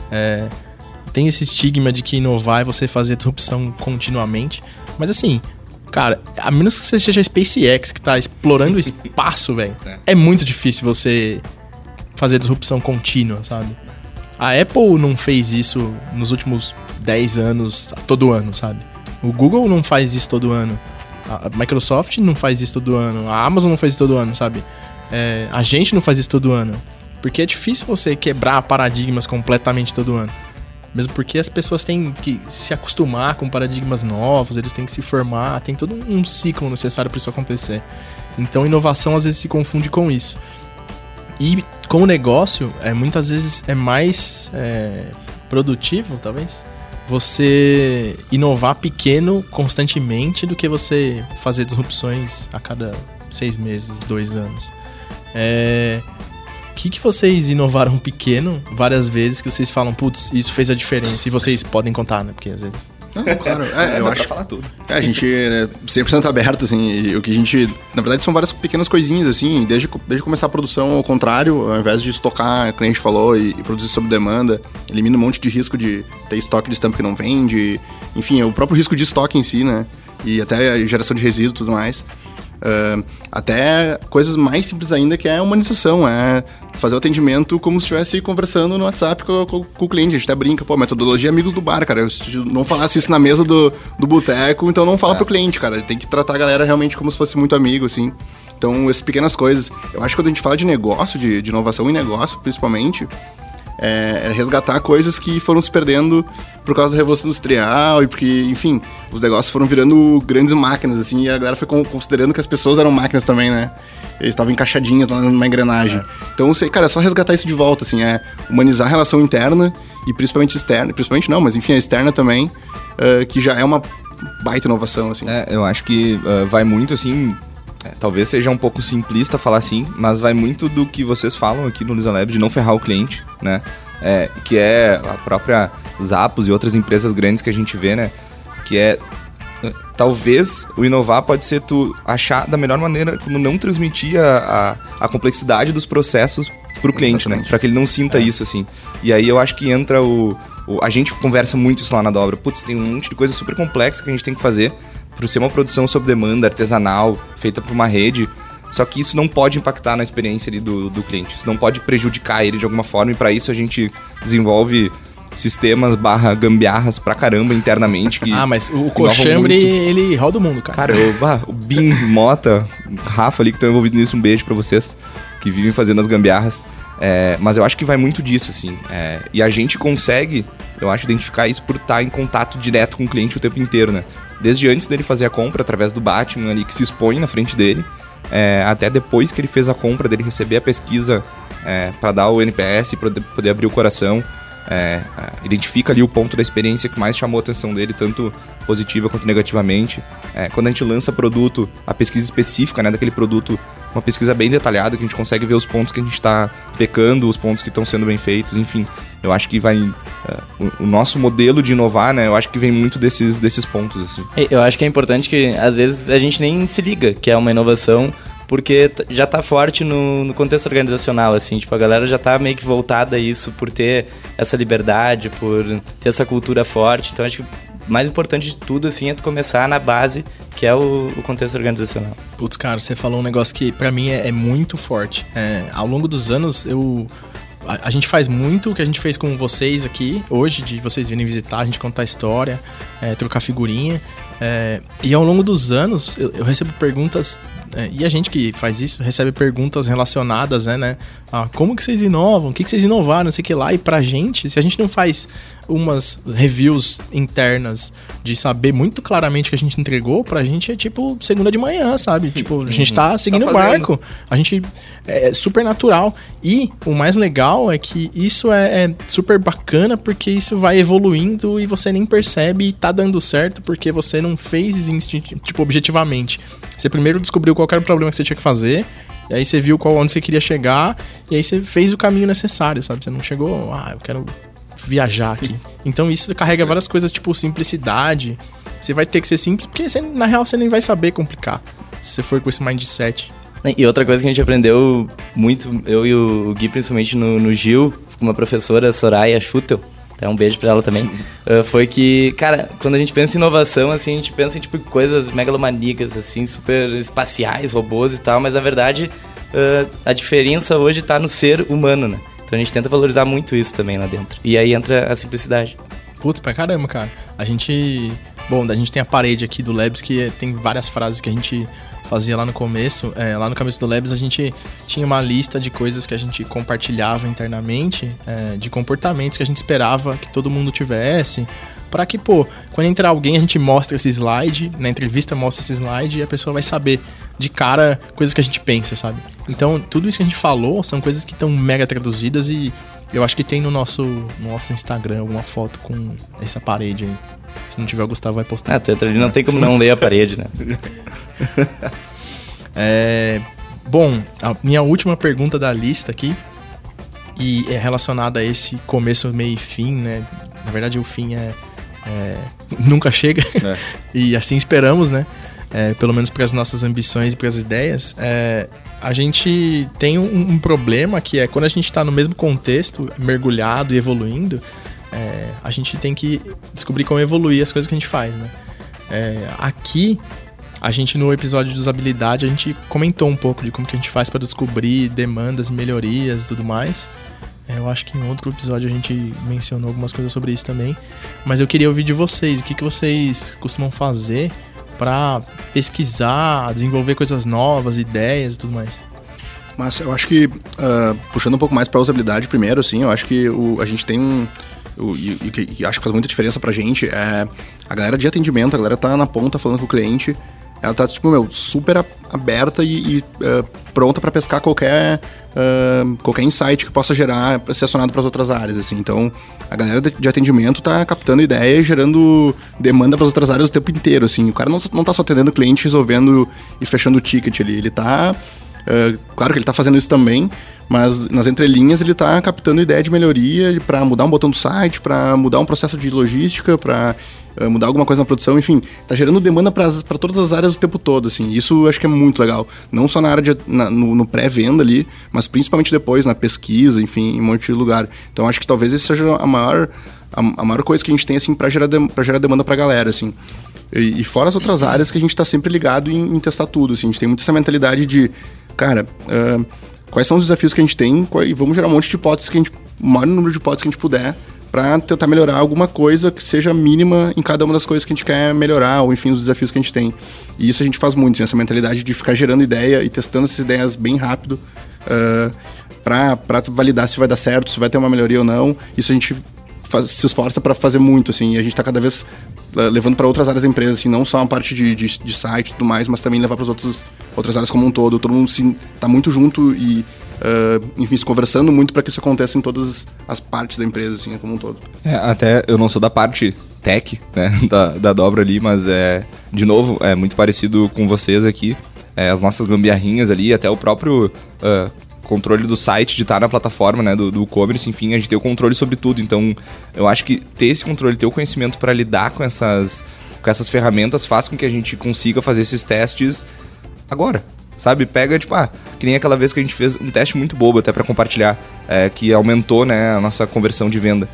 Tem esse estigma de que inovar é você fazer disrupção continuamente. Mas assim, cara, a menos que você seja a SpaceX, que tá explorando o espaço, velho, é muito difícil você fazer disrupção contínua, sabe? A Apple não fez isso nos últimos 10 anos, todo ano, sabe? O Google não faz isso todo ano. A Microsoft não faz isso todo ano. A Amazon não faz isso todo ano, sabe? A gente não faz isso todo ano. Porque é difícil você quebrar paradigmas completamente todo ano. Mesmo porque as pessoas têm que se acostumar com paradigmas novos, eles têm que se formar, tem todo um ciclo necessário para isso acontecer. Então, inovação às vezes se confunde com isso. E como negócio, muitas vezes é mais produtivo, talvez, você inovar pequeno constantemente do que você fazer disrupções a cada 6 meses, 2 anos. O que vocês inovaram pequeno várias vezes que vocês falam, putz, isso fez a diferença? E vocês podem contar, né? Porque às vezes... Não, claro, eu acho... falar tudo. A gente é 100% aberto, assim, e o que a gente... Na verdade, são várias pequenas coisinhas, assim, desde começar a produção, ao contrário, ao invés de estocar, como a gente falou, e produzir sob demanda, elimina um monte de risco de ter estoque de estampa que não vende, enfim, o próprio risco de estoque em si, né? E até a geração de resíduo e tudo mais. Até coisas mais simples ainda, que é a humanização, fazer o atendimento como se estivesse conversando no WhatsApp com o cliente. A gente até brinca, metodologia amigos do bar, cara. Se não falasse isso na mesa do boteco, então não fala pro cliente, cara. Tem que tratar a galera realmente como se fosse muito amigo, assim. Então, essas pequenas coisas. Eu acho que quando a gente fala de negócio, de inovação em negócio, principalmente, é resgatar coisas que foram se perdendo por causa da Revolução Industrial e porque, enfim, os negócios foram virando grandes máquinas, assim, e a galera foi considerando que as pessoas eram máquinas também, né? Eles estavam encaixadinhas lá numa engrenagem. Então, cara, é só resgatar isso de volta, assim, humanizar a relação interna e principalmente externa, principalmente não, mas enfim, a externa também, que já é uma baita inovação, assim. Eu acho que vai muito, assim... talvez seja um pouco simplista falar assim, mas vai muito do que vocês falam aqui no Luiza Labs, de não ferrar o cliente, né? Que é a própria Zappos e outras empresas grandes que a gente vê, né? Que talvez o inovar pode ser tu achar da melhor maneira como não transmitir a complexidade dos processos pro cliente, né? Pra que ele não sinta isso, assim. E aí eu acho que entra a gente conversa muito isso lá na Dobra. Putz, tem um monte de coisa super complexa que a gente tem que fazer por ser uma produção sob demanda, artesanal, feita por uma rede. Só que isso não pode impactar na experiência ali do cliente. Isso não pode prejudicar ele de alguma forma. E para isso a gente desenvolve sistemas /gambiarras pra caramba internamente. Mas o Cochambre, ele roda o mundo, cara. Cara, o Bim, Mota, Rafa ali que estão envolvidos nisso, um beijo pra vocês que vivem fazendo as gambiarras. Mas eu acho que vai muito disso, assim. E a gente consegue, eu acho, identificar isso por estar em contato direto com o cliente o tempo inteiro, né? Desde antes dele fazer a compra, através do Batman ali que se expõe na frente dele, até depois que ele fez a compra, dele receber a pesquisa para dar o NPS e poder abrir o coração. Identifica ali o ponto da experiência que mais chamou a atenção dele, tanto positiva quanto negativamente. Quando a gente lança produto, a pesquisa específica, né, daquele produto uma pesquisa bem detalhada, que a gente consegue ver os pontos que a gente está pecando, os pontos que estão sendo bem feitos, enfim. Eu acho que o nosso modelo de inovar, né, eu acho que vem muito desses pontos, assim. Eu acho que é importante que, às vezes, a gente nem se liga que é uma inovação, porque já tá forte no contexto organizacional, assim, tipo, a galera já tá meio que voltada a isso, por ter essa liberdade, por ter essa cultura forte. Então, acho que o mais importante de tudo, assim, é tu começar na base, que é o contexto organizacional. Putz, cara, você falou um negócio que pra mim é muito forte. Ao longo dos anos, a gente faz muito o que a gente fez com vocês aqui hoje, de vocês virem visitar, a gente contar a história, trocar figurinha. E ao longo dos anos, eu recebo perguntas, e a gente que faz isso recebe perguntas relacionadas, né? Como que vocês inovam? O que vocês inovaram? Não sei o que lá. E pra gente, se a gente não faz umas reviews internas de saber muito claramente o que a gente entregou, pra gente é tipo segunda de manhã, sabe? Tipo, a gente tá seguindo o barco. A gente é super natural. E o mais legal é que isso é super bacana, porque isso vai evoluindo e você nem percebe e tá dando certo porque você não fez tipo, objetivamente. Você primeiro descobriu qual era o problema que você tinha que fazer, e aí você viu onde você queria chegar, e aí você fez o caminho necessário, sabe? Você não chegou, eu quero viajar aqui. Então isso carrega várias coisas, tipo simplicidade. Você vai ter que ser simples, porque na real você nem vai saber complicar, se você for com esse mindset. E outra coisa que a gente aprendeu muito, eu e o Gui, principalmente no Gil, com uma professora, Soraya Schutel, até um beijo pra ela também, foi que, cara, quando a gente pensa em inovação, assim, a gente pensa em tipo coisas megalomaníacas, assim, super espaciais, robôs e tal, mas na verdade a diferença hoje tá no ser humano, né? Então a gente tenta valorizar muito isso também lá dentro. E aí entra a simplicidade. Putz, pra caramba, cara. A gente tem a parede aqui do Labs que tem várias frases que a gente fazia lá no começo. Lá no começo do Labs a gente tinha uma lista de coisas que a gente compartilhava internamente, de comportamentos que a gente esperava que todo mundo tivesse, para que, quando entrar alguém a gente mostra esse slide, na entrevista mostra esse slide e a pessoa vai saber de cara coisas que a gente pensa, sabe? Então tudo isso que a gente falou são coisas que estão mega traduzidas e eu acho que tem no nosso Instagram alguma foto com essa parede aí. Se não tiver, o Gustavo vai postar. Tu entra ali, não tem como não ler a parede, né? Bom, a minha última pergunta da lista aqui, e é relacionada a esse começo, meio e fim, né? Na verdade, o fim nunca chega, e assim esperamos, né? Pelo menos para as nossas ambições e para as ideias. A gente tem um problema que é quando a gente está no mesmo contexto, mergulhado e evoluindo, a gente tem que descobrir como evoluir as coisas que a gente faz, né? Aqui, a gente no episódio de usabilidade, a gente comentou um pouco de como que a gente faz para descobrir demandas, melhorias e tudo mais. Eu acho que em outro episódio a gente mencionou algumas coisas sobre isso também. Mas eu queria ouvir de vocês, o que vocês costumam fazer para pesquisar, desenvolver coisas novas, ideias e tudo mais. Mas eu acho que, puxando um pouco mais para usabilidade primeiro, assim, eu acho que a gente tem e acho que faz muita diferença pra gente, a galera de atendimento, a galera tá na ponta falando com o cliente, ela tá, tipo, super aberta e pronta pra pescar qualquer insight que possa ser acionado pras outras áreas, assim. Então, a galera de atendimento tá captando ideia e gerando demanda pras outras áreas o tempo inteiro, assim. O cara não tá só atendendo o cliente, resolvendo e fechando o ticket ali, ele tá... claro que ele tá fazendo isso também, mas nas entrelinhas ele tá captando ideia de melhoria para mudar um botão do site, para mudar um processo de logística, para mudar alguma coisa na produção, enfim, tá gerando demanda para todas as áreas o tempo todo, assim. Isso eu acho que é muito legal, não só na área no pré-venda ali, mas principalmente depois na pesquisa, enfim, em um monte de lugar. Então acho que talvez esse seja a maior coisa que a gente tem, assim, para gerar demanda pra galera, assim. E fora as outras áreas que a gente tá sempre ligado em testar tudo, assim. A gente tem muito essa mentalidade de, cara, quais são os desafios que a gente tem e vamos gerar um monte de hipóteses, o maior número de hipóteses que a gente puder para tentar melhorar alguma coisa que seja mínima em cada uma das coisas que a gente quer melhorar, ou enfim, os desafios que a gente tem. E isso a gente faz muito, assim, essa mentalidade de ficar gerando ideia e testando essas ideias bem rápido para validar se vai dar certo, se vai ter uma melhoria ou não. Isso a gente se esforça para fazer muito, assim, e a gente está cada vez levando para outras áreas da empresa, assim, não só a parte de site e tudo mais, mas também levar para as outras áreas como um todo. Todo mundo tá muito junto e, enfim, se conversando muito para que isso aconteça em todas as partes da empresa, assim, como um todo. Até eu não sou da parte tech, né, da dobra ali, mas de novo, é muito parecido com vocês aqui. as nossas gambiarrinhas ali, até o próprio controle do site, de estar na plataforma, né, do e-commerce, enfim, a gente tem o controle sobre tudo. Então, eu acho que ter esse controle, ter o conhecimento para lidar com essas ferramentas faz com que a gente consiga fazer esses testes agora, sabe? Pega, tipo, que nem aquela vez que a gente fez um teste muito bobo até para compartilhar, que aumentou, né, a nossa conversão de venda.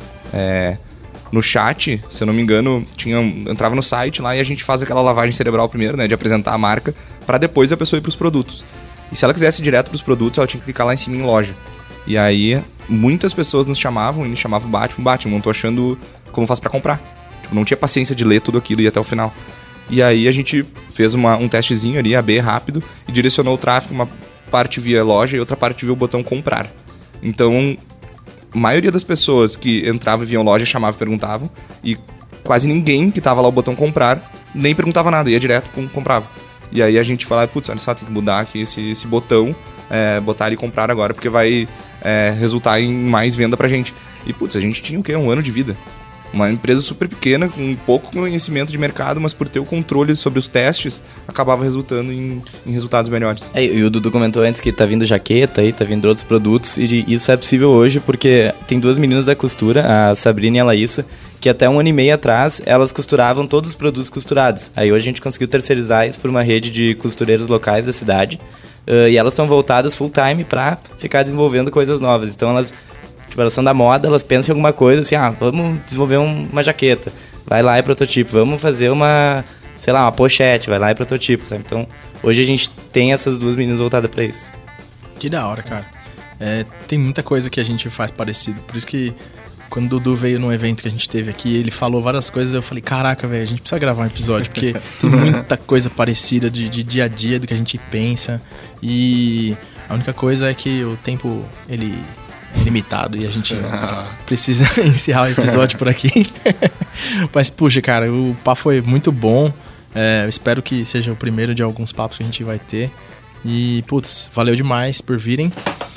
No chat, se eu não me engano, entrava no site lá e a gente faz aquela lavagem cerebral primeiro, né, de apresentar a marca, para depois a pessoa ir pros produtos. E se ela quisesse ir direto pros produtos, ela tinha que clicar lá em cima em loja. E aí, muitas pessoas nos chamavam e me chamavam Batman, não tô achando como faz pra comprar. Tipo, não tinha paciência de ler tudo aquilo e ir até o final. E aí a gente fez um testezinho ali, AB rápido, e direcionou o tráfego, uma parte via loja e outra parte via o botão comprar. Então, a maioria das pessoas que entravam e viam loja chamavam e perguntavam, e quase ninguém que tava lá o botão comprar nem perguntava nada, ia direto comprava. E aí a gente fala, putz, olha só, tem que mudar aqui esse botão, botar ele e comprar agora, porque vai resultar em mais venda pra gente. E putz, a gente tinha o quê? 1 ano de vida. Uma empresa super pequena, com pouco conhecimento de mercado, mas por ter o controle sobre os testes, acabava resultando em resultados melhores. E o Dudu comentou antes que tá vindo jaqueta aí, tá vindo outros produtos, e isso é possível hoje porque tem 2 meninas da costura, a Sabrina e a Laísa, que até 1 ano e meio atrás, elas costuravam todos os produtos costurados. Aí hoje a gente conseguiu terceirizar isso por uma rede de costureiros locais da cidade, e elas estão voltadas full time pra ficar desenvolvendo coisas novas. Então elas são da moda, elas pensam em alguma coisa assim, vamos desenvolver uma jaqueta, vai lá e prototipo, vamos fazer uma pochete, vai lá e prototipo, sabe? Então, hoje a gente tem essas 2 meninas voltadas pra isso. Que da hora, cara. Tem muita coisa que a gente faz parecido, por isso que quando o Dudu veio num evento que a gente teve aqui, ele falou várias coisas, eu falei, caraca, velho, a gente precisa gravar um episódio, porque tem muita coisa parecida de dia a dia, do que a gente pensa, e a única coisa é que o tempo, ele é limitado e a gente precisa encerrar o episódio por aqui. Mas, puxa, cara, o papo foi muito bom. Eu espero que seja o primeiro de alguns papos que a gente vai ter. E, putz, valeu demais por virem.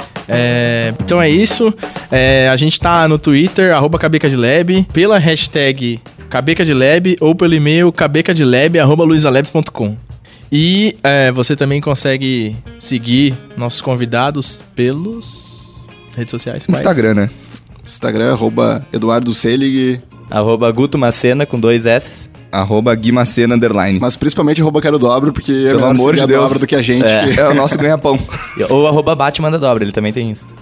Então é isso. A gente tá no Twitter, @cabecadlab, pela hashtag cabecadlab ou pelo e-mail cabecadlab@luisalabs.com. E você também consegue seguir nossos convidados pelos redes sociais. Instagram, né? Instagram, @EduardoSelig. @GutoMacena com 2 S. @GuiMacena_. Mas principalmente @Quero Dobro, porque é pelo melhor amor de Deus dobro do que a gente. É o nosso ganha-pão. Ou @Batman da Dobra, ele também tem isso.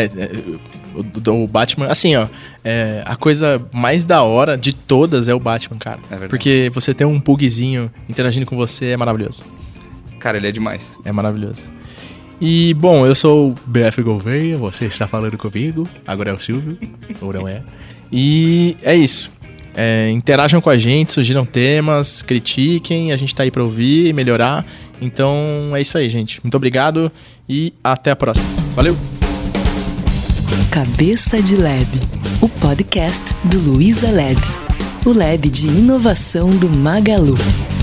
O Batman, assim, a coisa mais da hora de todas é o Batman, cara. É verdade. Porque você ter um pugzinho interagindo com você é maravilhoso. Cara, ele é demais. É maravilhoso. E, bom, eu sou o BF Gouveia, você está falando comigo, agora é o Silvio, ou não é. E é isso. Interajam com a gente, sugiram temas, critiquem, a gente tá aí pra ouvir e melhorar. Então é isso aí, gente. Muito obrigado e até a próxima. Valeu! Cabeça de Lab, o podcast do Luiza Labs, o lab de inovação do Magalu.